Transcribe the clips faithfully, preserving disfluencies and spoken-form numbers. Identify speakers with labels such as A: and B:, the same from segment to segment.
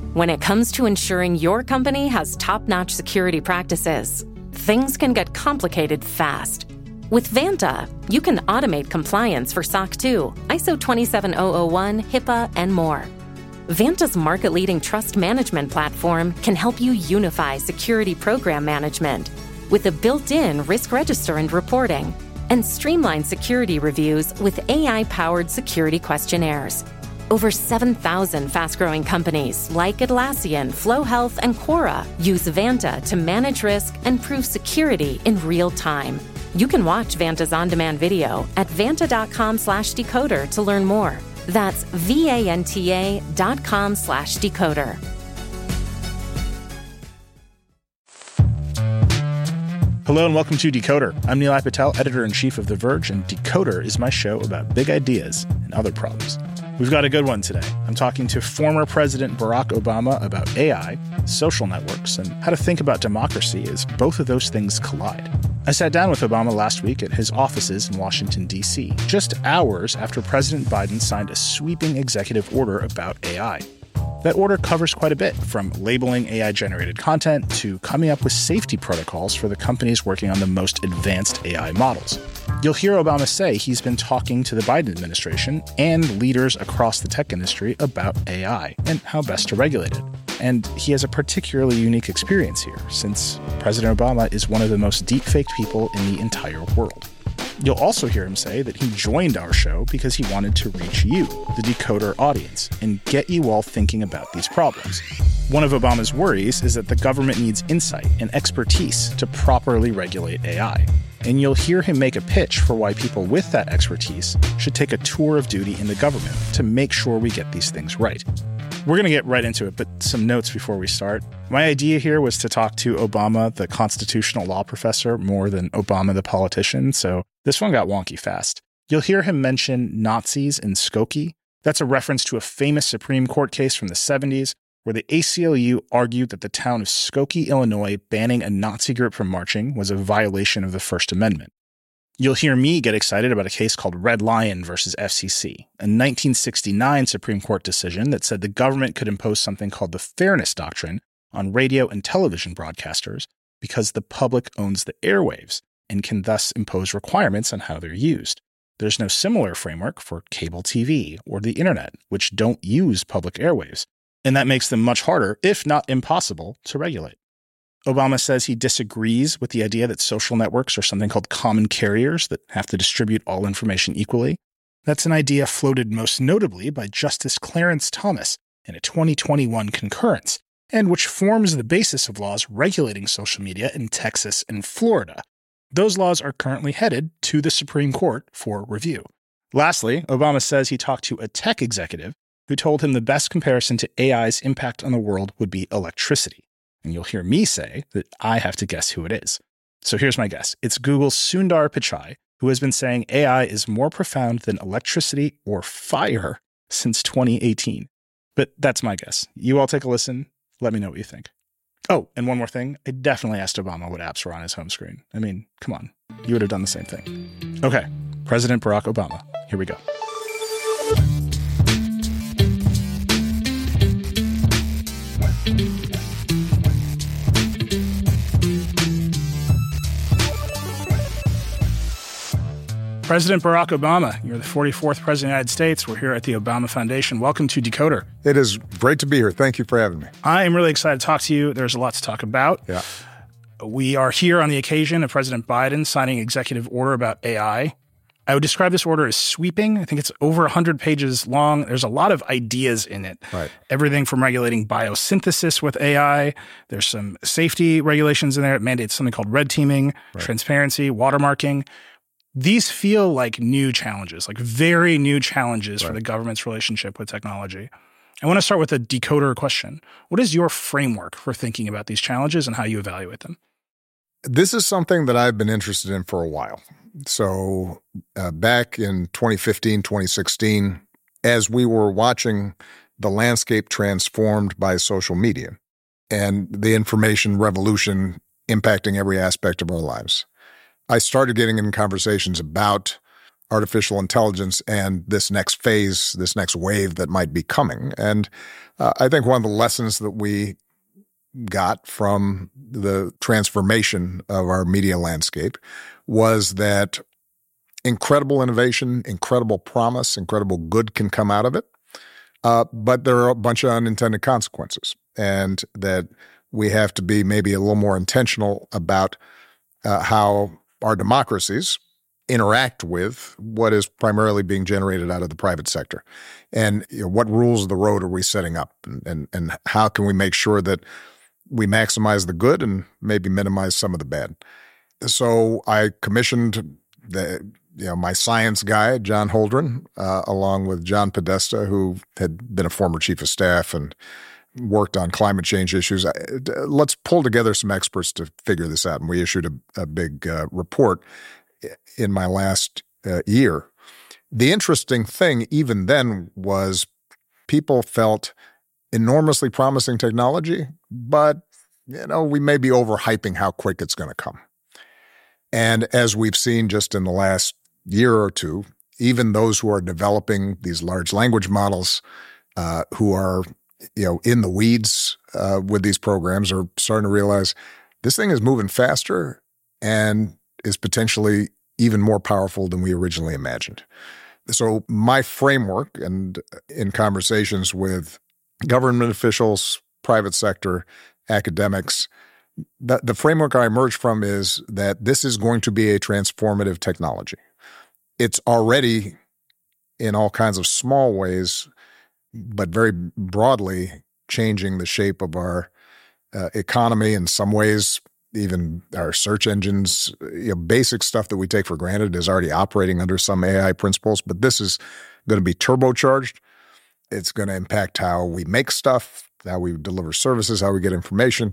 A: When it comes to ensuring your company has top-notch security practices, things can get complicated fast. With Vanta, you can automate compliance for S O C two, I S O twenty-seven thousand one, HIPAA, and more. Vanta's market-leading trust management platform can help you unify security program management with a built-in risk register and reporting, and streamline security reviews with A I-powered security questionnaires. Over seven thousand fast-growing companies like Atlassian, Flow Health, and Quora use Vanta to manage risk and prove security in real time. You can watch Vanta's on-demand video at vanta.com slash decoder to learn more. That's V-A-N-T-A dot com slash decoder.
B: Hello and welcome to Decoder. I'm Nilay Patel, editor-in-chief of The Verge, and Decoder is my show about big ideas and other problems. We've got a good one today. I'm talking to former President Barack Obama about A I, social networks, and how to think about democracy as both of those things collide. I sat down with Obama last week at his offices in Washington, D C, just hours after President Biden signed a sweeping executive order about A I. That order covers quite a bit, from labeling A I-generated content to coming up with safety protocols for the companies working on the most advanced A I models. You'll hear Obama say he's been talking to the Biden administration and leaders across the tech industry about A I and how best to regulate it. And he has a particularly unique experience here, since President Obama is one of the most deep-faked people in the entire world. You'll also hear him say that he joined our show because he wanted to reach you, the Decoder audience, and get you all thinking about these problems. One of Obama's worries is that the government needs insight and expertise to properly regulate A I. And you'll hear him make a pitch for why people with that expertise should take a tour of duty in the government to make sure we get these things right. We're going to get right into it, but some notes before we start. My idea here was to talk to Obama, the constitutional law professor, more than Obama, the politician, so this one got wonky fast. You'll hear him mention Nazis in Skokie. That's a reference to a famous Supreme Court case from the seventies, where the A C L U argued that the town of Skokie, Illinois, banning a Nazi group from marching was a violation of the First Amendment. You'll hear me get excited about a case called Red Lion versus F C C, a nineteen sixty-nine Supreme Court decision that said the government could impose something called the Fairness Doctrine on radio and television broadcasters because the public owns the airwaves and can thus impose requirements on how they're used. There's no similar framework for cable T V or the internet, which don't use public airwaves, and that makes them much harder, if not impossible, to regulate. Obama says he disagrees with the idea that social networks are something called common carriers that have to distribute all information equally. That's an idea floated most notably by Justice Clarence Thomas in a twenty twenty-one concurrence, and which forms the basis of laws regulating social media in Texas and Florida. Those laws are currently headed to the Supreme Court for review. Lastly, Obama says he talked to a tech executive who told him the best comparison to A I's impact on the world would be electricity. And you'll hear me say that I have to guess who it is. So here's my guess. It's Google's Sundar Pichai, who has been saying A I is more profound than electricity or fire since twenty eighteen. But that's my guess. You all take a listen. Let me know what you think. Oh, and one more thing. I definitely asked Obama what apps were on his home screen. I mean, come on. You would have done the same thing. Okay, President Barack Obama. Here we go. President Barack Obama, you're the forty-fourth President of the United States. We're here at the Obama Foundation. Welcome to Decoder.
C: It is great to be here. Thank you for having me.
B: I am really excited to talk to you. There's a lot to talk about.
C: Yeah.
B: We are here on the occasion of President Biden signing an executive order about A I. I would describe this order as sweeping. I think it's over one hundred pages long. There's a lot of ideas in it.
C: Right.
B: Everything from regulating biosynthesis with A I. There's some safety regulations in there. It mandates something called red teaming, right. transparency, watermarking. These feel like new challenges, like very new challenges right. for the government's relationship with technology. I want to start with a decoder question. What is your framework for thinking about these challenges and how you evaluate them?
C: This is something that I've been interested in for a while. So uh, back in twenty fifteen, twenty sixteen, as we were watching the landscape transformed by social media and the information revolution impacting every aspect of our lives, I started getting in conversations about artificial intelligence and this next phase, this next wave that might be coming. And uh, I think one of the lessons that we got from the transformation of our media landscape was that incredible innovation, incredible promise, incredible good can come out of it. Uh, but there are a bunch of unintended consequences, and that we have to be maybe a little more intentional about uh, how our democracies interact with what is primarily being generated out of the private sector. And you know, what rules of the road are we setting up? And, and, and how can we make sure that we maximize the good and maybe minimize some of the bad? So I commissioned the you know my science guy, John Holdren, uh, along with John Podesta, who had been a former chief of staff and worked on climate change issues. Let's pull together some experts to figure this out. And we issued a, a big uh, report in my last uh, year. The interesting thing even then was people felt enormously promising technology, but you know we may be overhyping how quick it's going to come. And as we've seen just in the last year or two, even those who are developing these large language models, uh, who are you know in the weeds uh, with these programs, are starting to realize this thing is moving faster and is potentially even more powerful than we originally imagined. So my framework, and in conversations with government officials, private sector, academics, the, the framework I emerged from is that this is going to be a transformative technology. It's already, in all kinds of small ways, but very broadly, changing the shape of our uh, economy. In some ways, even our search engines, you know, basic stuff that we take for granted is already operating under some A I principles, but this is going to be turbocharged. It's going to impact how we make stuff, how we deliver services, how we get information.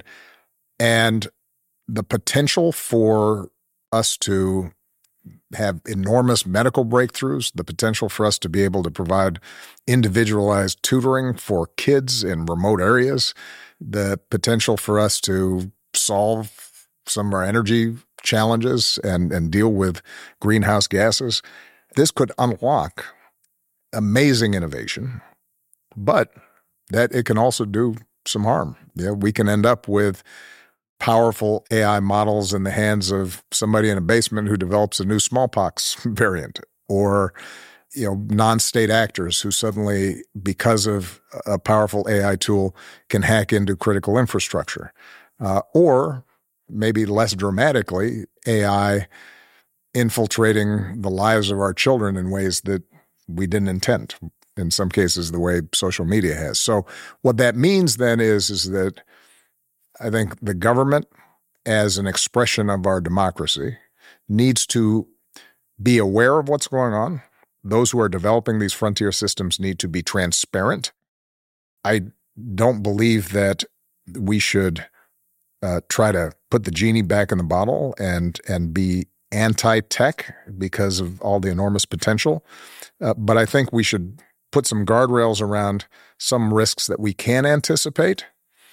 C: And the potential for us to have enormous medical breakthroughs, the potential for us to be able to provide individualized tutoring for kids in remote areas, the potential for us to solve some of our energy challenges and, and deal with greenhouse gases. This could unlock amazing innovation, but that it can also do some harm. Yeah, we can end up with powerful A I models in the hands of somebody in a basement who develops a new smallpox variant, or you know, non-state actors who suddenly, because of a powerful A I tool, can hack into critical infrastructure. Uh, or maybe less dramatically, A I infiltrating the lives of our children in ways that we didn't intend, in some cases the way social media has. So what that means then is, is that I think the government, as an expression of our democracy, needs to be aware of what's going on. Those who are developing these frontier systems need to be transparent. I don't believe that we should uh, try to put the genie back in the bottle and and be anti-tech because of all the enormous potential. Uh, but I think we should put some guardrails around some risks that we can anticipate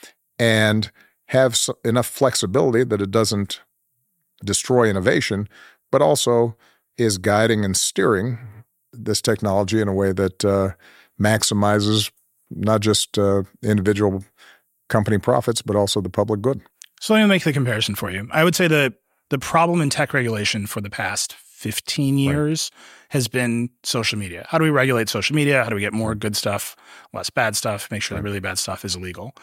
C: and have enough flexibility that it doesn't destroy innovation, but also is guiding and steering this technology in a way that uh, maximizes not just uh, individual company profits, but also the public good.
B: So let me make the comparison for you. I would say that the problem in tech regulation for the past fifteen years right. has been social media. How do we regulate social media? How do we get more good stuff, less bad stuff, make sure right. that really bad stuff is illegal?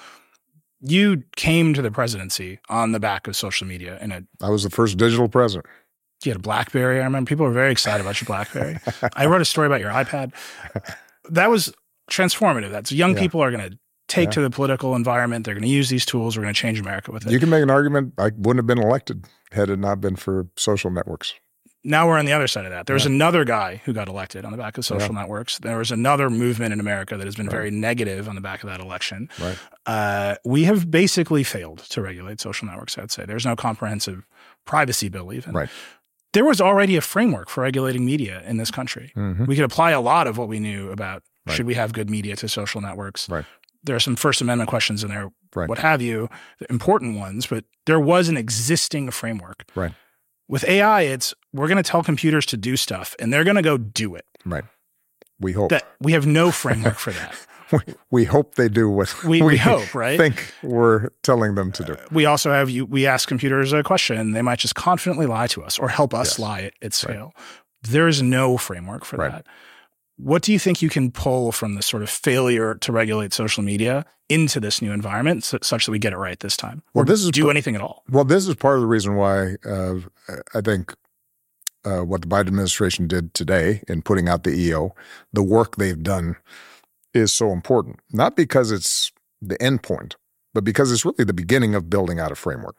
B: You came to the presidency on the back of social media. In a,
C: I was the first digital president.
B: You had a BlackBerry. I remember people were very excited about your BlackBerry. I wrote a story about your iPad. That was transformative. That's young yeah. people are going to take yeah. to the political environment. They're going to use these tools. We're going to change America with it.
C: You can make an argument I wouldn't have been elected had it not been for social networks.
B: Now we're on the other side of that. There was yeah. another guy who got elected on the back of social yeah. networks. There was another movement in America that has been right. very negative on the back of that election.
C: Right.
B: Uh, we have basically failed to regulate social networks, I'd say. There's no comprehensive privacy bill even.
C: Right.
B: There was already a framework for regulating media in this country. Mm-hmm. We could apply a lot of what we knew about right. should we have good media to social networks.
C: Right.
B: There are some First Amendment questions in there,
C: right.
B: what have you, the important ones, but there was an existing framework.
C: Right.
B: With A I, it's we're going to tell computers to do stuff, and they're going to go do it.
C: Right. We hope.
B: That we have no framework for that.
C: we, we hope they do what
B: we, we, we hope, right?
C: think we're telling them to do.
B: Uh, we also have, you. we ask computers a question, and they might just confidently lie to us or help us
C: yes.
B: lie at, at scale.
C: Right.
B: There is no framework for
C: right.
B: that. What do you think you can pull from this sort of failure to regulate social media into this new environment so, such that we get it right this time? Or
C: well, this is
B: do
C: p-
B: anything at all?
C: Well, this is part of the reason why uh, I think uh, what the Biden administration did today in putting out the E O, the work they've done is so important. Not because it's the end point, but because it's really the beginning of building out a framework.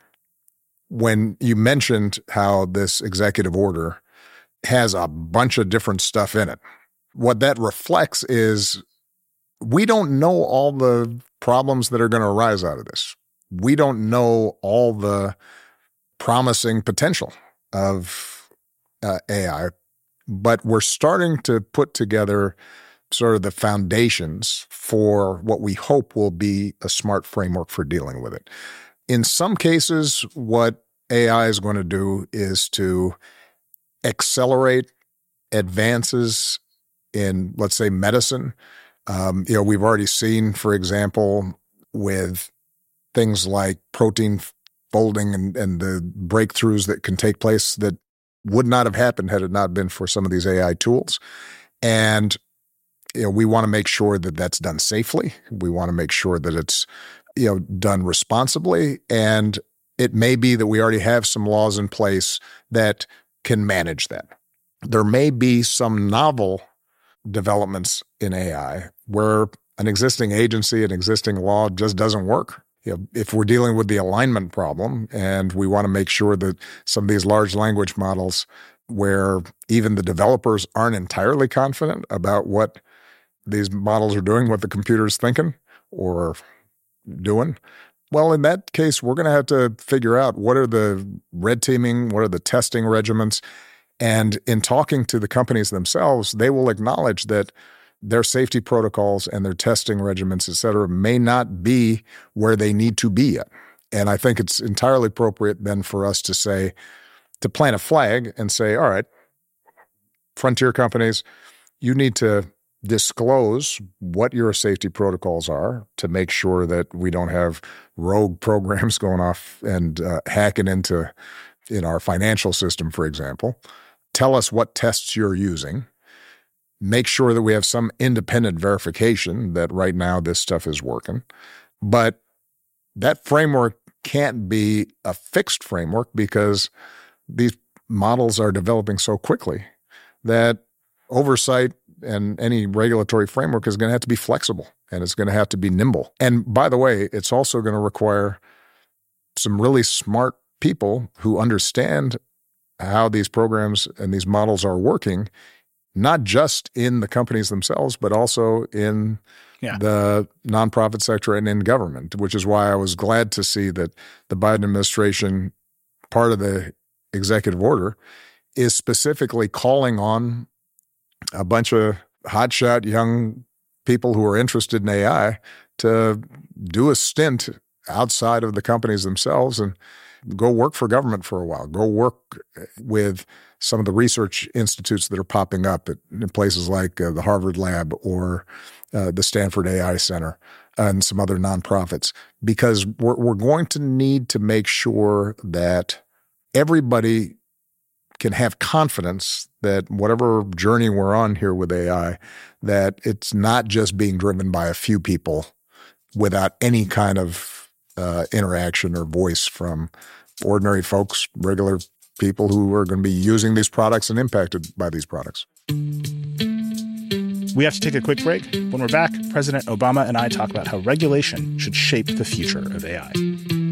C: When you mentioned how this executive order has a bunch of different stuff in it, what that reflects is we don't know all the problems that are going to arise out of this. We don't know all the promising potential of uh, A I, but we're starting to put together sort of the foundations for what we hope will be a smart framework for dealing with it. In some cases, what A I is going to do is to accelerate advances in, let's say, medicine. Um, you know, we've already seen, for example, with things like protein folding and, and the breakthroughs that can take place that would not have happened had it not been for some of these A I tools. And you know, we want to make sure that that's done safely. We want to make sure that it's, you know, done responsibly. And it may be that we already have some laws in place that can manage that. There may be some novel developments in A I where an existing agency, an existing law just doesn't work. You know, if we're dealing with the alignment problem and we want to make sure that some of these large language models where even the developers aren't entirely confident about what these models are doing, what the computer's thinking or doing, well, in that case, we're going to have to figure out what are the red teaming, what are the testing regimens. And in talking to the companies themselves, they will acknowledge that their safety protocols and their testing regimens, et cetera, may not be where they need to be yet. And I think it's entirely appropriate then for us to say, to plant a flag and say, all right, frontier companies, you need to disclose what your safety protocols are to make sure that we don't have rogue programs going off and uh, hacking into in our financial system, for example. Tell us what tests you're using. Make sure that we have some independent verification that right now this stuff is working. But that framework can't be a fixed framework because these models are developing so quickly that oversight and any regulatory framework is going to have to be flexible and it's going to have to be nimble. And by the way, it's also going to require some really smart people who understand how these programs and these models are working, not just in the companies themselves, but also in yeah. the nonprofit sector and in government, which is why I was glad to see that the Biden administration, part of the executive order, is specifically calling on a bunch of hotshot young people who are interested in A I to do a stint outside of the companies themselves and go work for government for a while. Go work with some of the research institutes that are popping up at, in places like uh, the Harvard Lab or uh, the Stanford A I Center and some other nonprofits, because we're, we're going to need to make sure that everybody can have confidence that whatever journey we're on here with A I, that it's not just being driven by a few people without any kind of uh, interaction or voice from ordinary folks, regular people who are going to be using these products and impacted by these products.
B: We have to take a quick break. When we're back, President Obama and I talk about how regulation should shape the future of A I.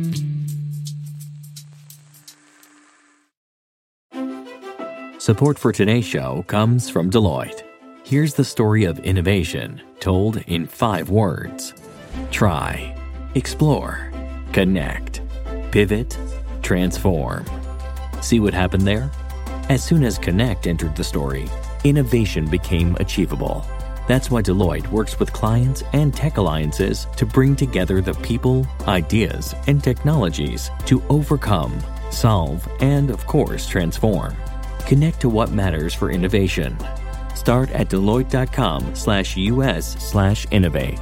D: Support for today's show comes from Deloitte. Here's the story of innovation told in five words. Try, explore, connect, pivot, transform. See what happened there? As soon as Connect entered the story, innovation became achievable. That's why Deloitte works with clients and tech alliances to bring together the people, ideas, and technologies to overcome, solve, and of course, transform. Connect to what matters for innovation. Start at Deloitte.com slash US slash innovate.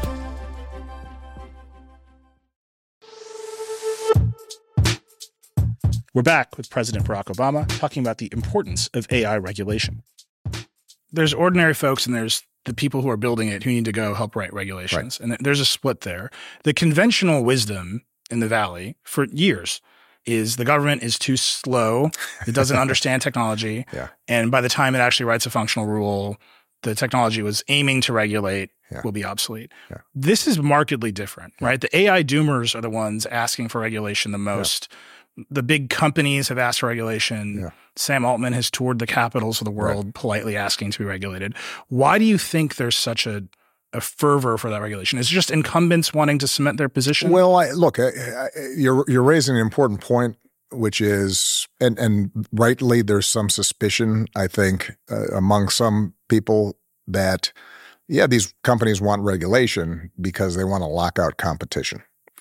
B: We're back with President Barack Obama talking about the importance of A I regulation. There's ordinary folks and there's the people who are building it who need to go help write regulations. Right. And there's a split there. The conventional wisdom in the Valley for years is the government is too slow. It doesn't understand technology. Yeah. And by the time it actually writes a functional rule, the technology was aiming to regulate yeah. will be obsolete. Yeah. This is markedly different, yeah. right? The A I doomers are the ones asking for regulation the most. Yeah. The big companies have asked for regulation. Yeah. Sam Altman has toured the capitals of the world right. politely asking to be regulated. Why do you think there's such a, a fervor for that regulation? Is it just incumbents wanting to cement their position?
C: Well, I, look, I, I, you're you're raising an important point, which is, and, and rightly, there's some suspicion, I think, uh, among some people that, yeah, these companies want regulation because they want to lock out competition.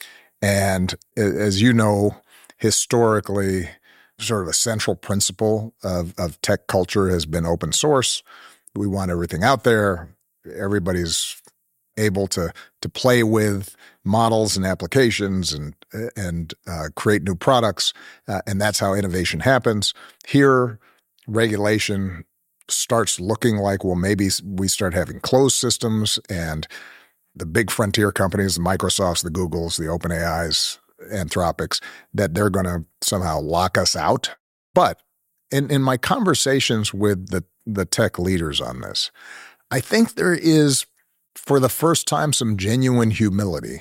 C: And as you know, historically, sort of a central principle of, of tech culture has been open source. We want everything out there. Everybody's able to to play with models and applications and and uh, create new products, uh, and that's how innovation happens. Here, regulation starts looking like, well, maybe we start having closed systems, and the big frontier companies, the Microsofts, the Googles, the OpenAIs, Anthropics, that they're going to somehow lock us out. But in, in my conversations with the, the tech leaders on this, I think there is, for the first time, some genuine humility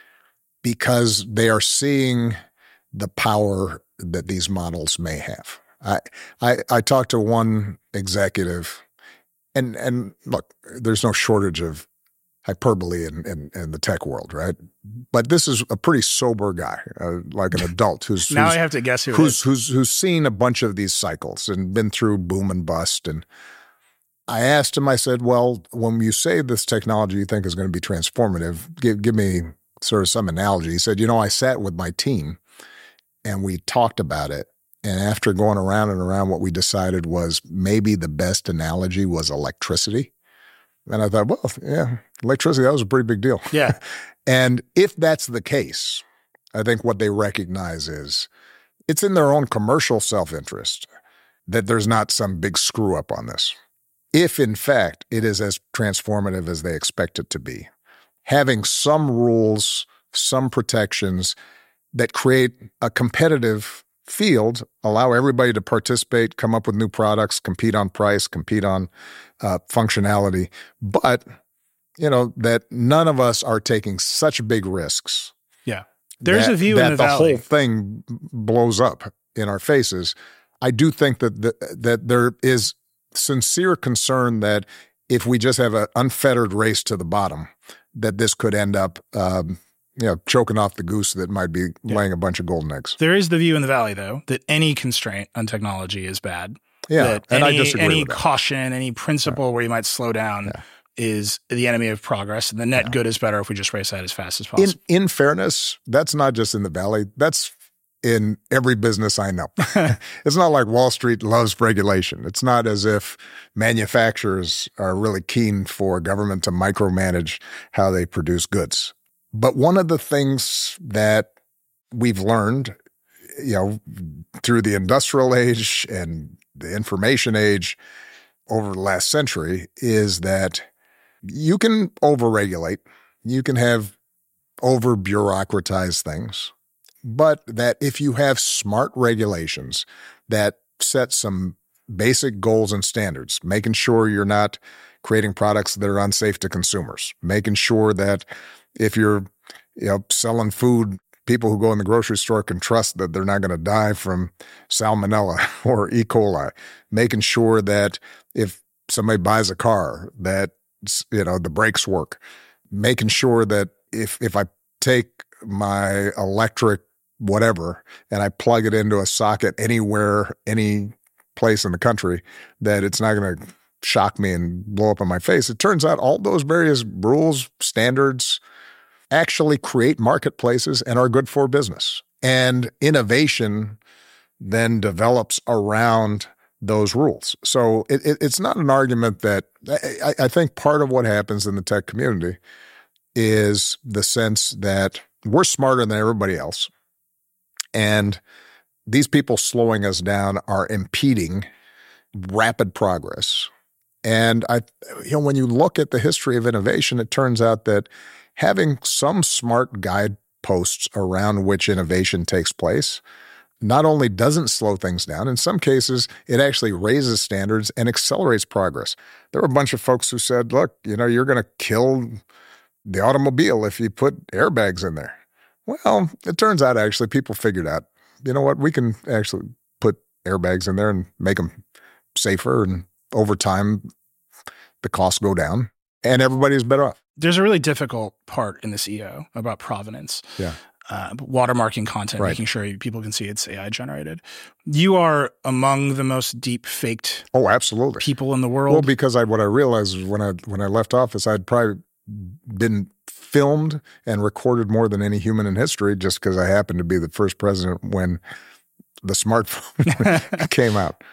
C: because they are seeing the power that these models may have. I I, I talked to one executive, and and look, there's no shortage of hyperbole in, in, in the tech world, right? But this is a pretty sober guy, uh, like an adult who's
B: now
C: who's,
B: I have to guess who
C: who's,
B: it is.
C: who's who's seen a bunch of these cycles and been through boom and bust. And I asked him, I said, well, when you say this technology you think is going to be transformative, give give me sort of some analogy. He said, you know, I sat with my team and we talked about it. And after going around and around, what we decided was maybe the best analogy was electricity. And I thought, well, yeah, electricity, that was a pretty big deal.
B: Yeah.
C: And if that's the case, I think what they recognize is it's in their own commercial self-interest that there's not some big screw up on this. If, in fact, it is as transformative as they expect it to be, having some rules, some protections that create a competitive field, allow everybody to participate, come up with new products, compete on price, compete on uh, functionality, but you know that none of us are taking such big risks.
B: Yeah, there's
C: that,
B: a view
C: that
B: in the,
C: the
B: Valley.
C: whole thing blows up in our faces. I do think that the, that there is sincere concern that if we just have an unfettered race to the bottom, that this could end up Um, you know, choking off the goose that might be yeah. laying a bunch of golden eggs.
B: There is the view in the Valley, though, that any constraint on technology is bad.
C: Yeah,
B: that
C: and
B: any,
C: I disagree
B: any
C: with that.
B: caution, any principle yeah. where you might slow down yeah. is the enemy of progress. And the net yeah. good is better if we just race that as fast as possible.
C: In, in fairness, that's not just in the Valley. That's in every business I know. It's not like Wall Street loves regulation. It's not as if manufacturers are really keen for government to micromanage how they produce goods. But one of the things that we've learned, you know, through the industrial age and the information age over the last century is that you can overregulate, you can have over-bureaucratized things, but that if you have smart regulations that set some basic goals and standards, making sure you're not creating products that are unsafe to consumers, making sure that if you're, you know, selling food, people who go in the grocery store can trust that they're not going to die from salmonella or E. coli. Making sure that if somebody buys a car, that, you know, the brakes work. Making sure that if if I take my electric whatever and I plug it into a socket anywhere, any place in the country, that it's not going to shock me and blow up in my face. It turns out all those various rules, standards, actually create marketplaces and are good for business. And innovation then develops around those rules. So it, it, it's not an argument that I, I think part of what happens in the tech community is the sense that we're smarter than everybody else. And these people slowing us down are impeding rapid progress. And I, you know, when you look at the history of innovation, it turns out that having some smart guideposts around which innovation takes place not only doesn't slow things down, in some cases, it actually raises standards and accelerates progress. There were a bunch of folks who said, look, you know, you're going to kill the automobile if you put airbags in there. Well, it turns out actually people figured out, you know what, we can actually put airbags in there and make them safer, and over time, the costs go down and everybody's better off.
B: There's a really difficult part in this E O about provenance.
C: Yeah.
B: Uh, watermarking content,
C: right.
B: making sure people can see it's A I generated. You are among the most deep faked
C: oh, absolutely.
B: people in the world.
C: Well, because I what I realized is when I when I left office, I'd probably been filmed and recorded more than any human in history, just because I happened to be the first president when the smartphone came out.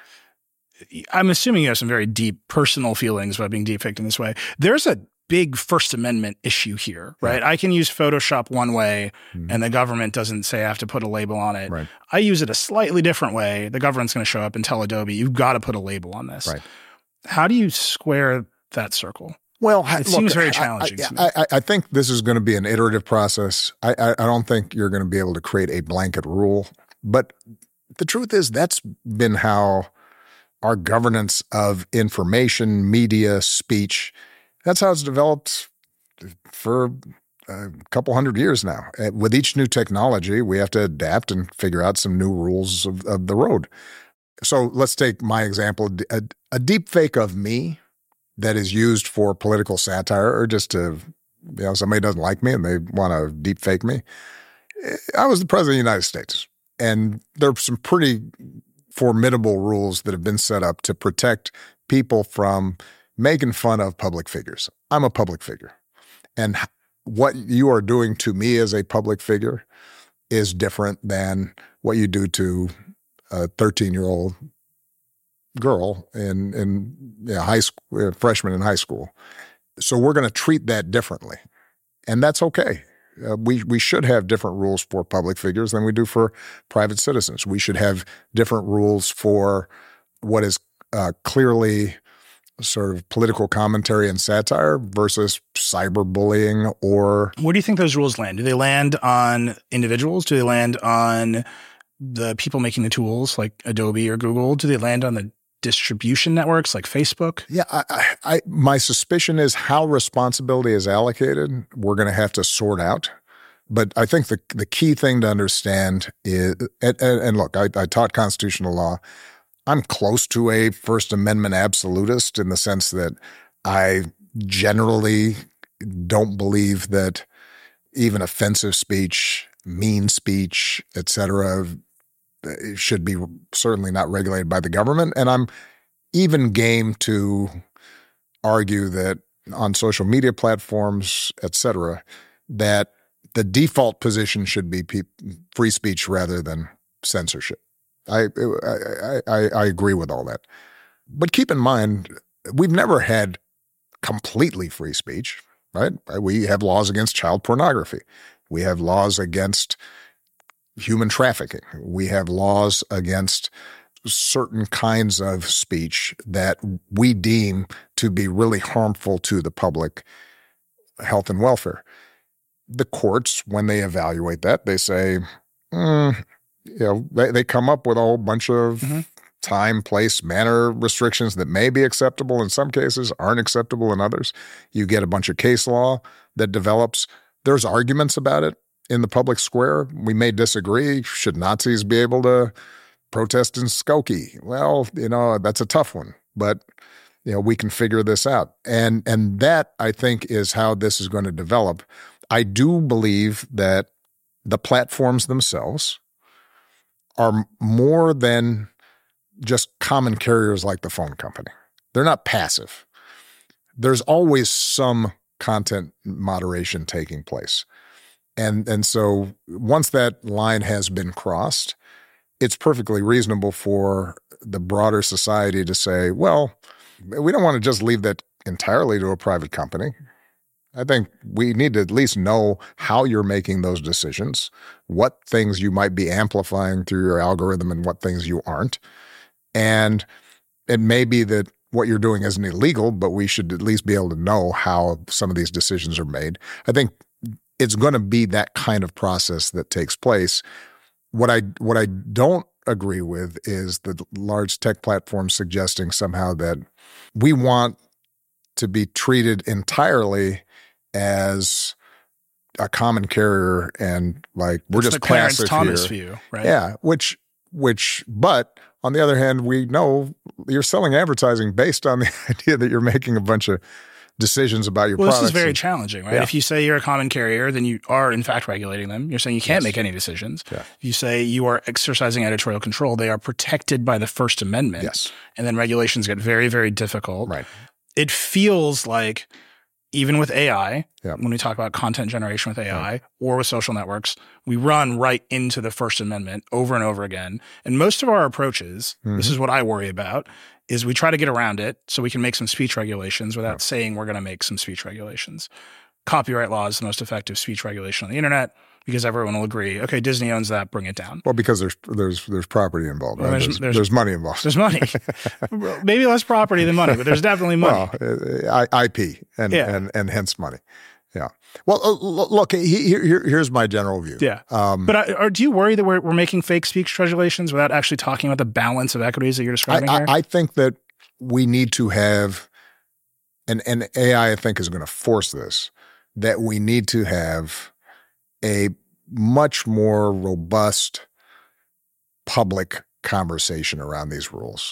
B: I'm assuming you have some very deep personal feelings about being deepfaked in this way. There's a big First Amendment issue here, right? Yeah. I can use Photoshop one way mm-hmm. and the government doesn't say I have to put a label on it.
C: Right.
B: I use it a slightly different way. The government's going to show up and tell Adobe, you've got to put a label on this.
C: Right.
B: How do you square that circle?
C: Well,
B: it
C: look,
B: seems very challenging.
C: I, I, I, I think this is going to be an iterative process. I, I, I don't think you're going to be able to create a blanket rule. But the truth is that's been how our governance of information, media, speech, that's how it's developed for a couple hundred years now. With each new technology, we have to adapt and figure out some new rules of, of the road. So let's take my example, a, a deep fake of me that is used for political satire or just to, you know, somebody doesn't like me and they want to deep fake me. I was the president of the United States, and there are some pretty formidable rules that have been set up to protect people from making fun of public figures. I'm a public figure. And what you are doing to me as a public figure is different than what you do to a thirteen-year-old girl in, in you know, high school, freshman in high school. So we're going to treat that differently. And that's okay. Uh, we, we should have different rules for public figures than we do for private citizens. We should have different rules for what is uh, clearly sort of political commentary and satire versus cyberbullying or…
B: Where do you think those rules land? Do they land on individuals? Do they land on the people making the tools like Adobe or Google? Do they land on the distribution networks like Facebook?
C: Yeah, I, I, I, my suspicion is how responsibility is allocated, we're going to have to sort out. But I think the the key thing to understand is, and, and look, I, I taught constitutional law. I'm close to a First Amendment absolutist in the sense that I generally don't believe that even offensive speech, mean speech, et cetera, should be certainly not regulated by the government. And I'm even game to argue that on social media platforms, et cetera, that the default position should be pe- free speech rather than censorship. I, I, I, I agree with all that. But keep in mind, we've never had completely free speech, right? We have laws against child pornography. We have laws against human trafficking. We have laws against certain kinds of speech that we deem to be really harmful to the public health and welfare. The courts, when they evaluate that, they say, mm, you know, they, they come up with a whole bunch of mm-hmm. time, place, manner restrictions that may be acceptable in some cases, aren't acceptable in others. You get a bunch of case law that develops. There's arguments about it in the public square. We may disagree. Should Nazis be able to protest in Skokie? Well, you know, that's a tough one, but you know, we can figure this out. And and that, I think, is how this is going to develop. I do believe that the platforms themselves are more than just common carriers like the phone company. They're not passive. There's always some content moderation taking place. And, and so once that line has been crossed, it's perfectly reasonable for the broader society to say, well, we don't want to just leave that entirely to a private company. I think we need to at least know how you're making those decisions, what things you might be amplifying through your algorithm and what things you aren't. And it may be that what you're doing isn't illegal, but we should at least be able to know how some of these decisions are made. I think it's going to be that kind of process that takes place. What I what I don't agree with is the large tech platforms suggesting somehow that we want to be treated entirely as a common carrier and like we're
B: it's
C: just
B: the Clarence
C: passive
B: Thomas
C: here.
B: view, right?
C: Yeah, which which but on the other hand, we know you're selling advertising based on the idea that you're making a bunch of decisions about your
B: well,
C: products.
B: This is very
C: and,
B: challenging, right?
C: Yeah.
B: If you say you're a common carrier, then you are in fact regulating them. You're saying you can't
C: Yes.
B: make any decisions.
C: Yeah.
B: If you say you are exercising editorial control, they are protected by the First Amendment.
C: Yes.
B: And then regulations get very, very difficult.
C: Right.
B: It feels like even with A I,
C: Yeah.
B: when we talk about content generation with A I yeah. or with social networks, we run right into the First Amendment over and over again. And most of our approaches, mm-hmm. this is what I worry about, is we try to get around it so we can make some speech regulations without yeah. saying we're going to make some speech regulations. Copyright law is the most effective speech regulation on the internet because everyone will agree, okay, Disney owns that, bring it down.
C: Well, because there's there's there's property involved, right?
B: Well, there's,
C: there's,
B: there's,
C: there's money involved.
B: There's money. Maybe less property than money, but there's definitely money.
C: Well, I P and,
B: yeah.
C: and and hence money. Yeah. Well, uh, look, here, here, here's my general view.
B: Yeah. Um, but I, or do you worry that we're, we're making fake speech regulations without actually talking about the balance of equities that you're describing
C: I,
B: here?
C: I, I think that we need to have, and, and A I, I think, is going to force this, that we need to have a much more robust public conversation around these rules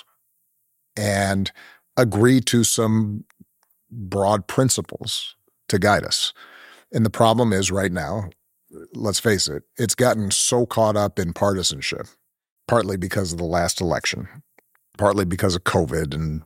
C: and agree to some broad principles to guide us. And the problem is right now, let's face it, it's gotten so caught up in partisanship, partly because of the last election, partly because of COVID and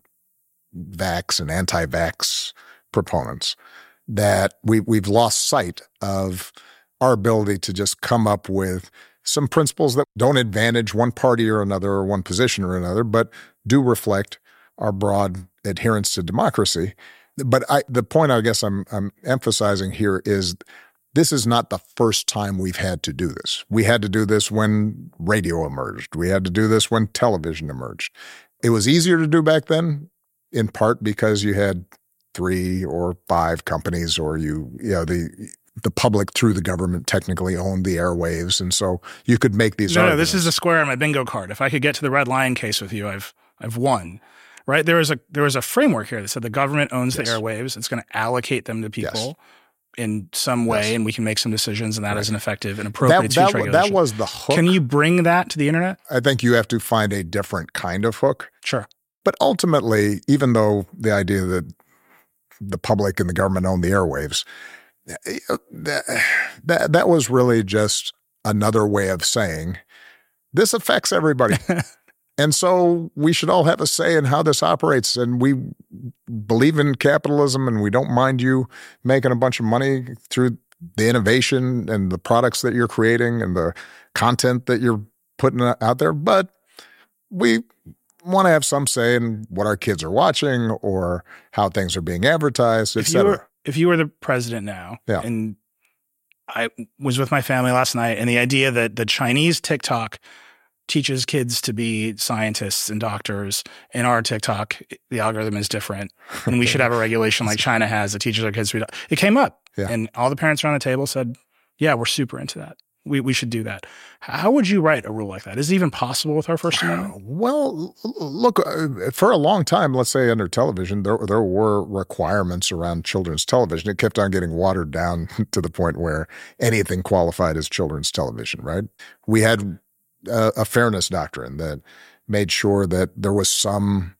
C: vax and anti-vax proponents, that we, we've lost sight of our ability to just come up with some principles that don't advantage one party or another or one position or another, but do reflect our broad adherence to democracy. But I, the point I guess I'm, I'm emphasizing here is this is not the first time we've had to do this. We had to do this when radio emerged. We had to do this when television emerged. It was easier to do back then, in part because you had three or five companies, or you, you know, the the public through the government technically owned the airwaves, and so you could make these.
B: No,
C: arguments.
B: no, this is a square on my bingo card. If I could get to the Red Lion case with you, I've I've won. Right? There was a there was a framework here that said the government owns yes. the airwaves. It's going to allocate them to people yes. in some way, yes. and we can make some decisions, and that right. is an effective and appropriate
C: that,
B: speech
C: that,
B: regulation.
C: That was the hook.
B: Can you bring that to the internet?
C: I think you have to find a different kind of hook.
B: Sure.
C: But ultimately, even though the idea that the public and the government own the airwaves, that, that, that was really just another way of saying this affects everybody. And so we should all have a say in how this operates. And we believe in capitalism, and we don't mind you making a bunch of money through the innovation and the products that you're creating and the content that you're putting out there. But we want to have some say in what our kids are watching or how things are being advertised, et cetera.
B: If you were the president now,
C: yeah.
B: and I was with my family last night, and the idea that the Chinese TikTok teaches kids to be scientists and doctors, and our TikTok, the algorithm is different, and we should have a regulation like China has that teaches our kids to be doctors. It came up,
C: yeah.
B: and all the parents around the table said, yeah, we're super into that. We we should do that. How would you write a rule like that? Is it even possible with our First Amendment?
C: Well, look, for a long time, let's say under television, there there were requirements around children's television. It kept on getting watered down to the point where anything qualified as children's television, right? We had a, a fairness doctrine that made sure that there was some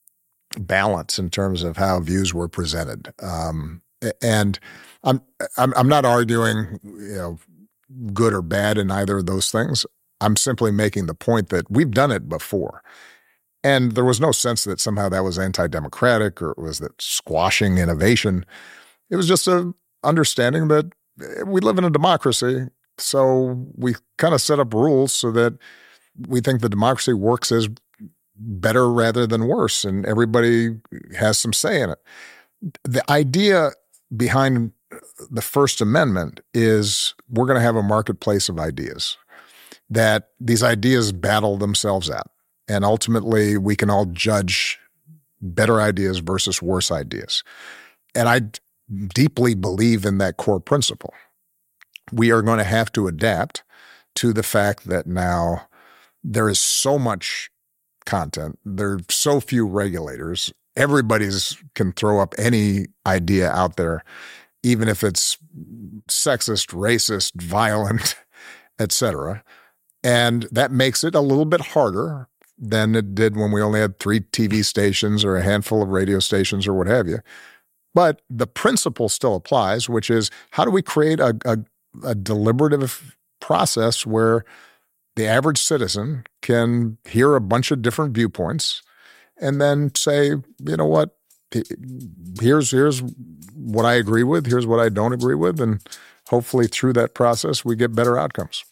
C: balance in terms of how views were presented. Um, and I'm, I'm I'm not arguing, you know, good or bad in either of those things. I'm simply making the point that we've done it before. And there was no sense that somehow that was anti-democratic or it was that squashing innovation. It was just a understanding that we live in a democracy, so we kind of set up rules so that we think the democracy works as better rather than worse, and everybody has some say in it. The idea behind the First Amendment is we're going to have a marketplace of ideas, that these ideas battle themselves out, and ultimately we can all judge better ideas versus worse ideas. And I deeply believe in that core principle. We are going to have to adapt to the fact that now there is so much content, there are so few regulators, everybody's can throw up any idea out there, even if it's sexist, racist, violent, et cetera. And that makes it a little bit harder than it did when we only had three T V stations or a handful of radio stations or what have you. But the principle still applies, which is how do we create a, a, a deliberative process where the average citizen can hear a bunch of different viewpoints and then say, you know what, here's here's what I agree with, here's what I don't agree with, and hopefully through that process we get better outcomes.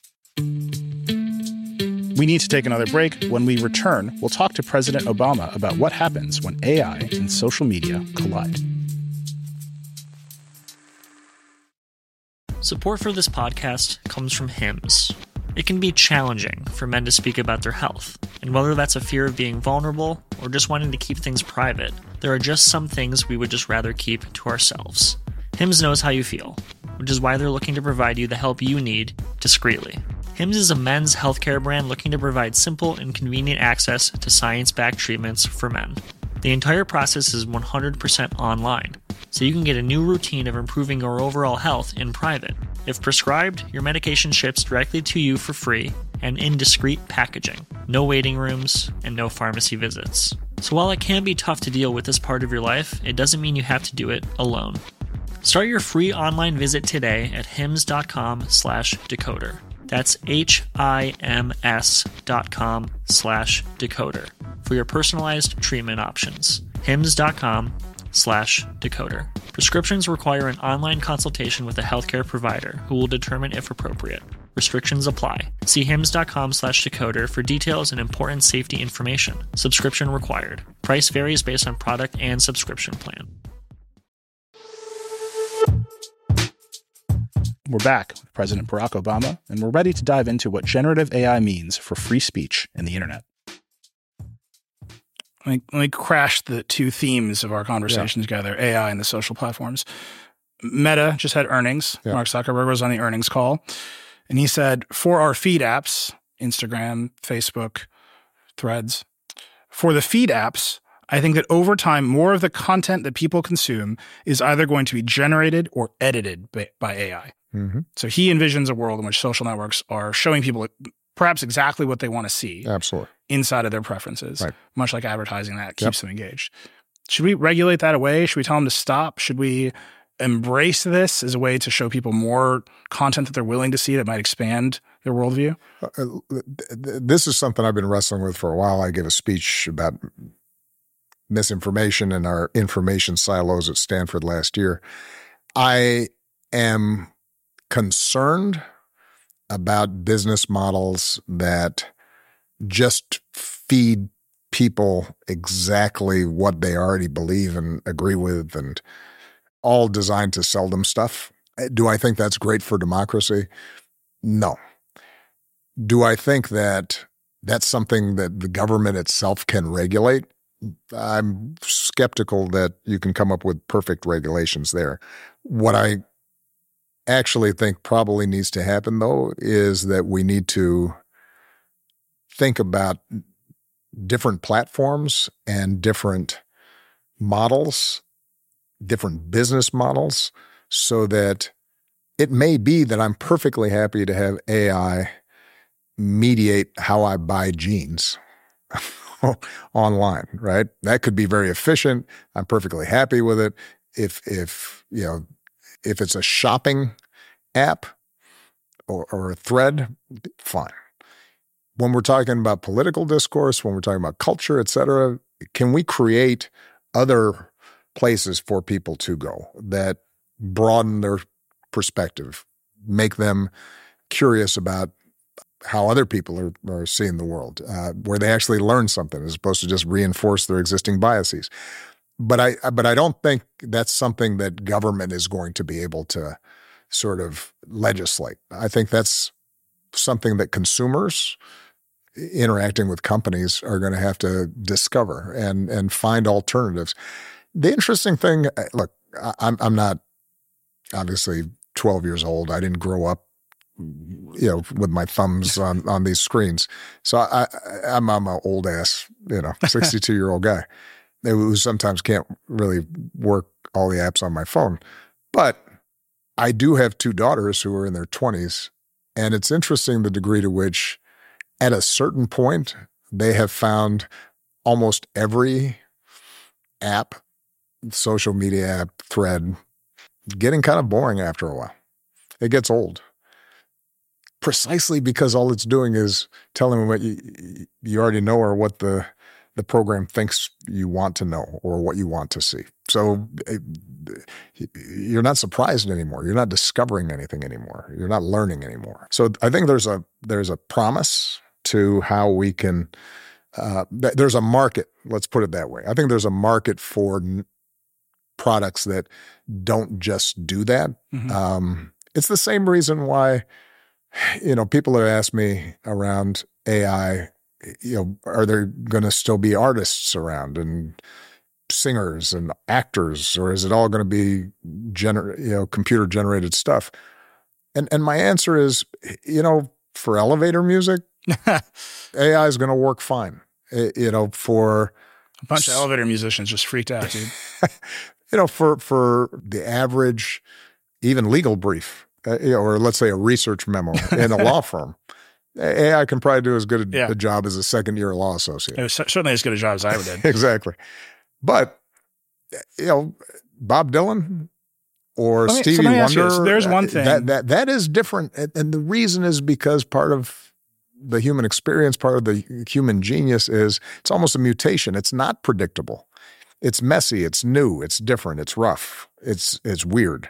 B: We need to take another break. When we return, we'll talk to President Obama about what happens when A I and social media collide.
E: Support for this podcast comes from Hims. It can be challenging for men to speak about their health, and whether that's a fear of being vulnerable or just wanting to keep things private, there are just some things we would just rather keep to ourselves. Hims knows how you feel, which is why they're looking to provide you the help you need discreetly. Hims is a men's healthcare brand looking to provide simple and convenient access to science-backed treatments for men. The entire process is one hundred percent online, so you can get a new routine of improving your overall health in private. If prescribed, your medication ships directly to you for free and in discreet packaging. No waiting rooms and no pharmacy visits. So while it can be tough to deal with this part of your life, it doesn't mean you have to do it alone. Start your free online visit today at hims.com slash decoder. That's H-I-M-S dot com slash decoder for your personalized treatment options. Hims.com slash decoder. Prescriptions require an online consultation with a healthcare provider who will determine if appropriate. Restrictions apply. See hims.com slash decoder for details and important safety information. Subscription required. Price varies based on product and subscription plan.
B: We're back with President Barack Obama, and we're ready to dive into what generative A I means for free speech and the internet.
F: Let me, let me crash the two themes of our conversation yeah. together, A I and the social platforms. Meta just had earnings. Yeah. Mark Zuckerberg was on the earnings call, and he said, for our feed apps, Instagram, Facebook, Threads, for the feed apps, I think that over time, more of the content that people consume is either going to be generated or edited by, by A I.
C: Mm-hmm.
F: So he envisions a world in which social networks are showing people perhaps exactly what they want to see.
C: Absolutely.
F: Inside of their preferences,
C: right.
F: Much like advertising that keeps yep. them engaged. Should we regulate that away? Should we tell them to stop? Should we embrace this as a way to show people more content that they're willing to see that might expand their worldview?
C: Uh, this is something I've been wrestling with for a while. I gave a speech about misinformation and our information silos at Stanford last year. I am concerned about business models that just feed people exactly what they already believe and agree with, and all designed to sell them stuff. Do I think that's great for democracy? No. Do I think that that's something that the government itself can regulate? I'm skeptical that you can come up with perfect regulations there. What I actually think probably needs to happen, though, is that we need to think about different platforms and different models, different business models, so that it may be that I'm perfectly happy to have A I mediate how I buy jeans online, right? That could be very efficient. I'm perfectly happy with it. If, if, you know, if it's a shopping app or, or a thread, fine. When we're talking about political discourse, when we're talking about culture, et cetera, can we create other places for people to go that broaden their perspective, make them curious about how other people are, are seeing the world, uh, where they actually learn something as opposed to just reinforce their existing biases. But I, but I don't think that's something that government is going to be able to sort of legislate. I think that's something that consumers interacting with companies are going to have to discover and and find alternatives. The interesting thing, look, I'm I'm not obviously twelve years old. I didn't grow up, you know, with my thumbs on, on these screens. So I, I, I'm, I'm an old ass, you know, sixty-two year old guy who sometimes can't really work all the apps on my phone. But I do have two daughters who are in their twenties. And it's interesting the degree to which at a certain point, they have found almost every app, social media app, thread, getting kind of boring after a while. It gets old. Precisely because all it's doing is telling them what you, you already know or what the, the program thinks you want to know or what you want to see. So you're not surprised anymore. You're not discovering anything anymore. You're not learning anymore. So I think there's a there's a promise to how we can uh, – there's a market, let's put it that way. I think there's a market for n- products that don't just do that. Mm-hmm. Um, it's the same reason why – you know, people have asked me around A I, you know, are there going to still be artists around and singers and actors, or is it all going to be gener- you know, computer generated stuff? And and my answer is, you know, for elevator music, A I is going to work fine. It, you know, for
F: a bunch of elevator musicians just freaked out, dude.
C: you know, for for the average, even legal brief. Uh, or let's say a research memo in a law firm, A I can probably do as good a, yeah. a job as a second-year law associate.
F: It was certainly as good a job as I ever did.
C: Exactly. But, you know, Bob Dylan or me, Stevie so Wonder,
F: you, there's one thing.
C: That, that, that is different. And the reason is because part of the human experience, part of the human genius is it's almost a mutation. It's not predictable. It's messy. It's new. It's different. It's rough. It's it's weird.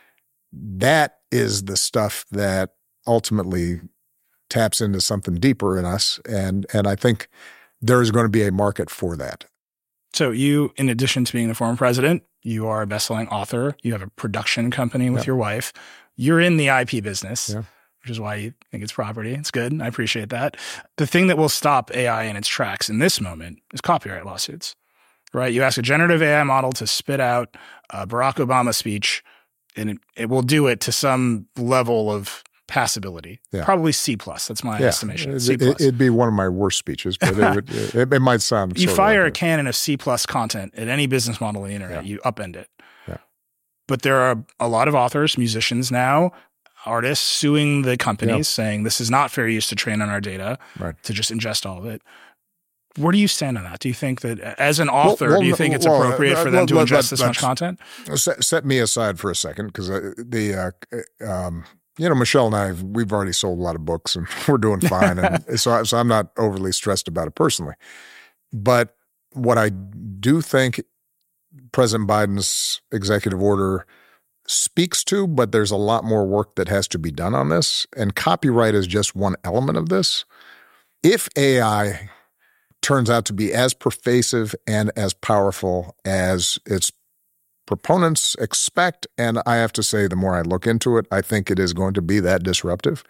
C: That is the stuff that ultimately taps into something deeper in us. And and I think there's going to be a market for that.
F: So you, in addition to being the former president, you are a best-selling author. You have a production company with yep. your wife. You're in the I P business, yeah. which is why you think it's property. It's good. I appreciate that. The thing that will stop A I in its tracks in this moment is copyright lawsuits, right? You ask a generative A I model to spit out a Barack Obama speech, and it, it will do it to some level of passability. Yeah. Probably C plus. That's my yeah. estimation. C plus.
C: It, it'd be one of my worst speeches, but it, would, it, it might sound.
F: You fire like a cannon of C plus content at any business model on the internet, yeah. you upend it.
C: Yeah.
F: But there are a lot of authors, musicians now, artists suing the companies, yeah. saying this is not fair use to train on our data,
C: right.
F: to just ingest all of it. Where do you stand on that? Do you think that as an author, well, well, do you think it's well, appropriate uh, for them well, to ingest this much content?
C: Set, set me aside for a second, because uh, the, uh, um, you know, Michelle and I, we've already sold a lot of books and we're doing fine. And so, so I'm not overly stressed about it personally. But what I do think President Biden's executive order speaks to, but there's a lot more work that has to be done on this. And copyright is just one element of this. If A I turns out to be as pervasive and as powerful as its proponents expect, and I have to say, the more I look into it, I think it is going to be that disruptive.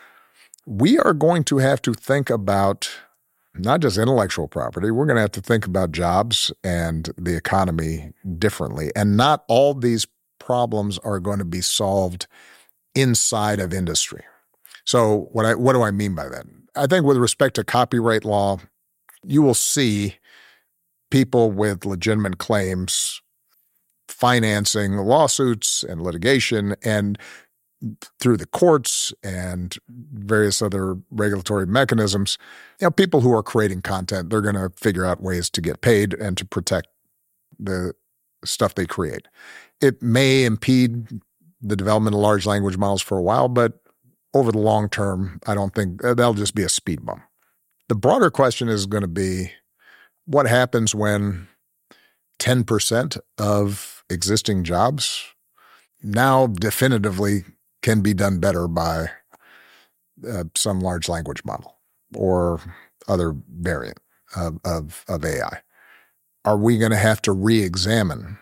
C: We are going to have to think about not just intellectual property, we're going to have to think about jobs and the economy differently. And not all these problems are going to be solved inside of industry. So what I what do I mean by that? I think with respect to copyright law, you will see people with legitimate claims financing lawsuits and litigation, and through the courts and various other regulatory mechanisms, you know, people who are creating content, they're going to figure out ways to get paid and to protect the stuff they create. It may impede the development of large language models for a while, but over the long term, I don't think that'll just be a speed bump. The broader question is going to be what happens when ten percent of existing jobs now definitively can be done better by uh, some large language model or other variant of, of, of A I. Are we going to have to re-examine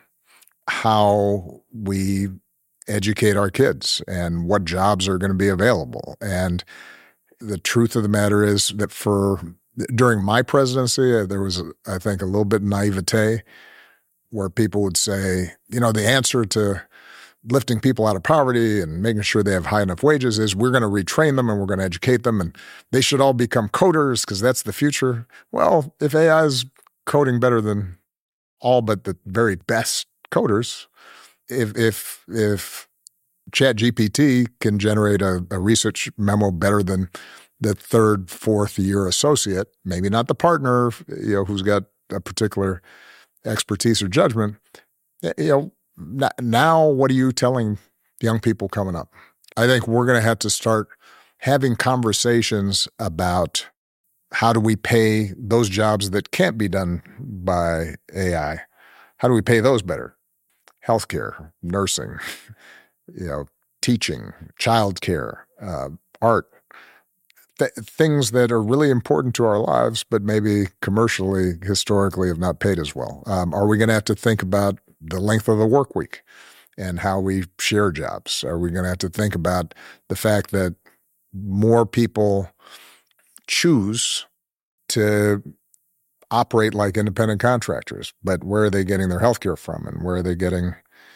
C: how we educate our kids and what jobs are going to be available? And the truth of the matter is that for during my presidency, there was, I think, a little bit of naivete where people would say, you know, the answer to lifting people out of poverty and making sure they have high enough wages is we're going to retrain them and we're going to educate them and they should all become coders because that's the future. Well, if A I is coding better than all but the very best coders, if if if ChatGPT can generate a, a research memo better than the third, fourth year associate, maybe not the partner, you know, who's got a particular expertise or judgment, you know, now what are you telling young people coming up? I think we're going to have to start having conversations about how do we pay those jobs that can't be done by A I? How do we pay those better? Healthcare, nursing, you know, teaching, childcare, uh, art, th- things that are really important to our lives, but maybe commercially, historically, have not paid as well. Um, are we going to have to think about the length of the work week and how we share jobs? Are we going to have to think about the fact that more people choose to operate like independent contractors, but where are they getting their healthcare from and where are they getting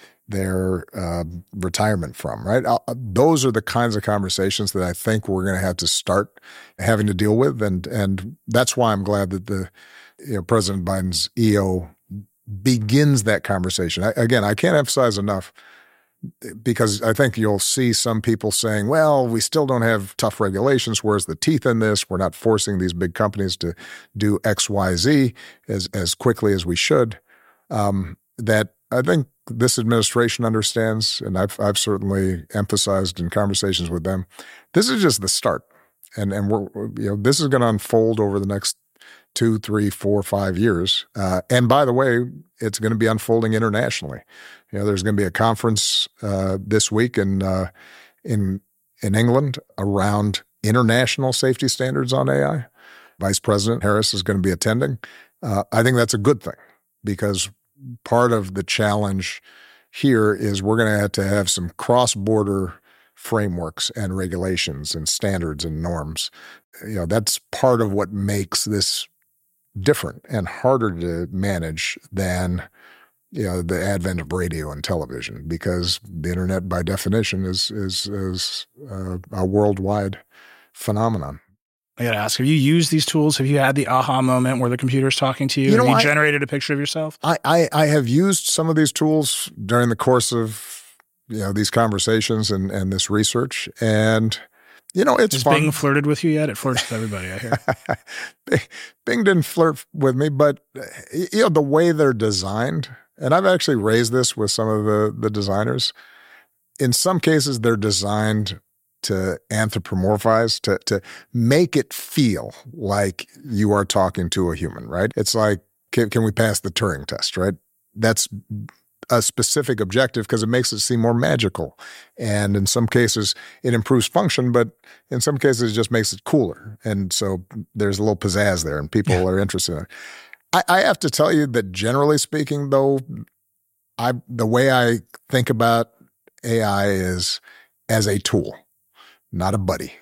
C: their uh, retirement from, right? Uh, those are the kinds of conversations that I think we're going to have to start having to deal with. And and that's why I'm glad that the you know, President Biden's E O begins that conversation. I, again, I can't emphasize enough because I think you'll see some people saying, well, we still don't have tough regulations. Where's the teeth in this? We're not forcing these big companies to do X, Y, Z as, as quickly as we should. Um, that I think this administration understands, and I've, I've certainly emphasized in conversations with them, this is just the start. And, and we're, you know, this is going to unfold over the next two, three, four, five years. Uh, and by the way, it's going to be unfolding internationally. You know, there's going to be a conference uh, this week in uh, in in England around international safety standards on A I. Vice President Harris is going to be attending. Uh, I think that's a good thing because part of the challenge here is we're going to have to have some cross-border frameworks and regulations and standards and norms. You know, that's part of what makes this different and harder to manage than, you know, the advent of radio and television, because the internet, by definition, is is is uh, a worldwide phenomenon.
F: I got to ask: have you used these tools? Have you had the aha moment where the computer's talking to you?
C: you know,
F: have you
C: I,
F: generated a picture of yourself?
C: I, I I have used some of these tools during the course of you know these conversations and and this research, and you know it's
F: Has
C: fun.
F: Bing flirted with you yet? It flirts with everybody, I hear.
C: Bing didn't flirt with me, but you know the way they're designed. And I've actually raised this with some of the, the designers. In some cases, they're designed to anthropomorphize, to, to make it feel like you are talking to a human, right? It's like, can, can we pass the Turing test, right? That's a specific objective because it makes it seem more magical. And in some cases, it improves function, but in some cases, it just makes it cooler. And so there's a little pizzazz there and people yeah. are interested in it. I, I have to tell you that generally speaking, though, I the way I think about A I is as a tool, not a buddy.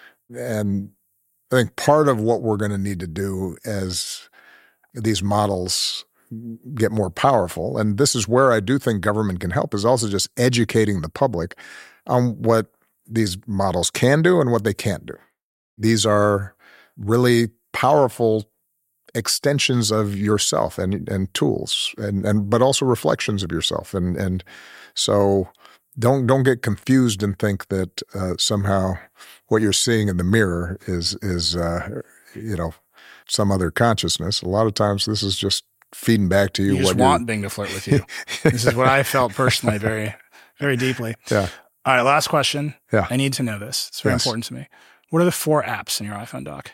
C: And I think part of what we're going to need to do as these models get more powerful, and this is where I do think government can help, is also just educating the public on what these models can do and what they can't do. These are really powerful extensions of yourself and and tools and and but also reflections of yourself and and so don't don't get confused and think that uh, somehow what you're seeing in the mirror is is uh, you know some other consciousness. A lot of times this is just feeding back to you.
F: You just
C: what
F: want Bing to flirt with you. This is what I felt personally, very very deeply.
C: Yeah.
F: All right. Last question.
C: Yeah.
F: I need to know this. It's very
C: yes.
F: important to me. What are the four apps in your iPhone dock?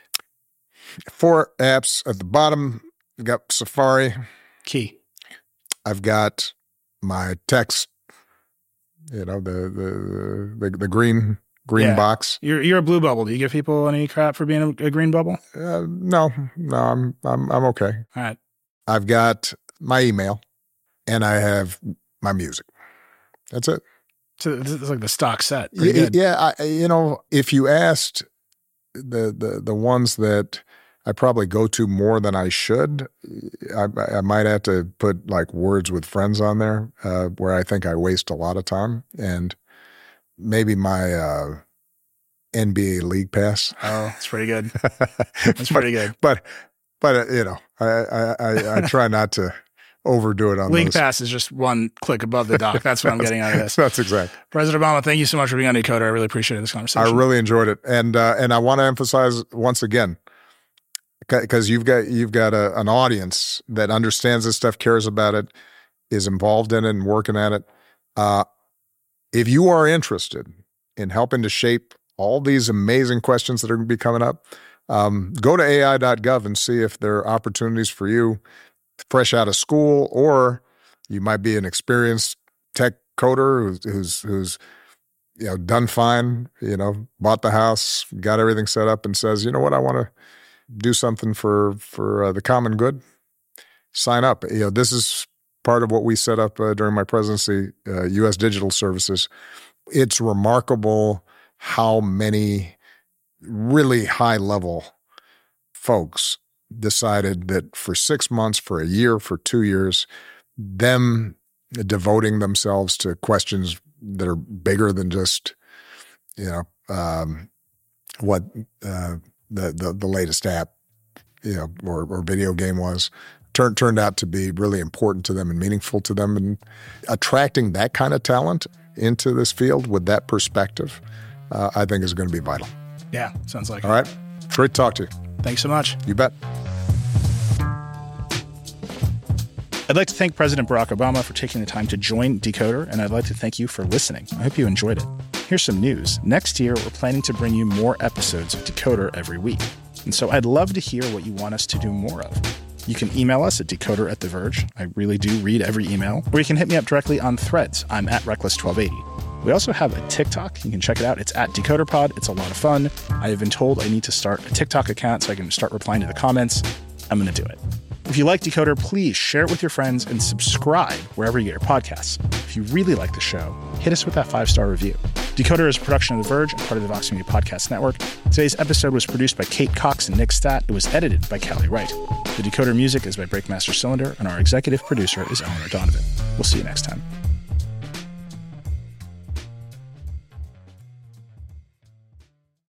C: Four apps at the bottom. I've got Safari.
F: Key.
C: I've got my text you know, the the the, the green green
F: Yeah.
C: box.
F: You're you're a blue bubble. Do you give people any crap for being a, a green bubble?
C: Uh, no, no, I'm I'm I'm okay.
F: All right.
C: I've got my email, and I have my music. That's it.
F: So this is like the stock set. Pretty
C: Yeah,
F: good.
C: yeah I, you know, if you asked the the the ones that I probably go to more than I should, I, I might have to put like Words with Friends on there, uh, where I think I waste a lot of time, and maybe my uh, N B A League Pass.
F: Oh, that's pretty good. That's pretty good.
C: But but uh, you know, I, I I I try not to overdo it on
F: League
C: those.
F: Pass is just one click above the dock. That's what I'm getting out of this.
C: That's exact.
F: President Obama, thank you so much for being on Decoder. I really appreciated this conversation.
C: I really enjoyed it, and uh, and I want to emphasize once again, because you've got you've got a, an audience that understands this stuff, cares about it, is involved in it, and working at it. Uh, if you are interested in helping to shape all these amazing questions that are going to be coming up, um, go to A I dot gov and see if there are opportunities for you, fresh out of school, or you might be an experienced tech coder who's who's, who's you know, done fine, you know, bought the house, got everything set up, and says, you know what, I want to do something for for uh, the common good. Sign up. You know, this is part of what we set up uh, during my presidency, uh, U S Digital Services. It's remarkable how many really high-level folks decided that for six months, for a year, for two years, them devoting themselves to questions that are bigger than just, you know, um, what uh, the, the the latest app, you know, or, or video game was, turned turned out to be really important to them and meaningful to them. And attracting that kind of talent into this field with that perspective, uh, I think is going to be vital.
F: Yeah, sounds like
C: All right. Great to talk to you.
F: Thanks so much.
C: You bet.
B: I'd like to thank President Barack Obama for taking the time to join Decoder, and I'd like to thank you for listening. I hope you enjoyed it. Here's some news. Next year, we're planning to bring you more episodes of Decoder every week. And so I'd love to hear what you want us to do more of. You can email us at decoder at The Verge. I really do read every email. Or you can hit me up directly on Threads. I'm at Reckless twelve eighty. We also have a TikTok. You can check it out. It's at DecoderPod. It's a lot of fun. I have been told I need to start a TikTok account so I can start replying to the comments. I'm going to do it. If you like Decoder, please share it with your friends and subscribe wherever you get your podcasts. If you really like the show, hit us with that five-star review. Decoder is a production of The Verge and part of the Vox Media Podcast Network. Today's episode was produced by Kate Cox and Nick Stat. It was edited by Callie Wright. The Decoder music is by Breakmaster Cylinder, and our executive producer is Eleanor Donovan. We'll see you next time.